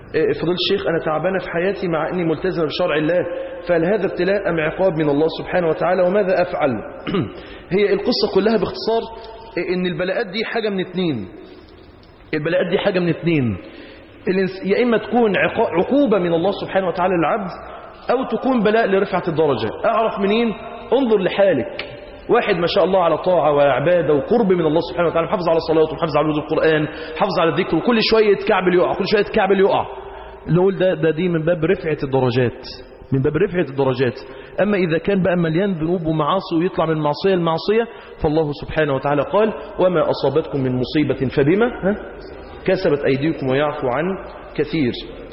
فضيلة الشيخ أنا تعبانة في حياتي مع أني ملتزمة بشرع الله، فهل هذا ابتلاء أم عقاب من الله سبحانه وتعالى وماذا أفعل؟ هي القصة كلها باختصار أن البلاءات دي حاجة من اتنين. البلاءات دي حاجة من اتنين، يا إما تكون عقوبة من الله سبحانه وتعالى للعبد، أو تكون بلاء لرفعة الدرجة. أعرف منين؟ انظر لحالك. واحد ما شاء الله على طاعة وعبادة وقرب من الله سبحانه وتعالى، محافظ على صلاته ومحافظ على ورود القرآن، حافظ على الذكر، وكل شوية كعبل يقع، كل شوية كعبل يقع، نقول دي من باب رفعة الدرجات، من باب رفعة الدرجات. أما إذا كان بقى مليان ذنوب ومعاصي ويطلع من معصية لمعصية، فالله سبحانه وتعالى قال وما أصابتكم من مصيبة فبما كسبت أيديكم ويعفو عن كثير.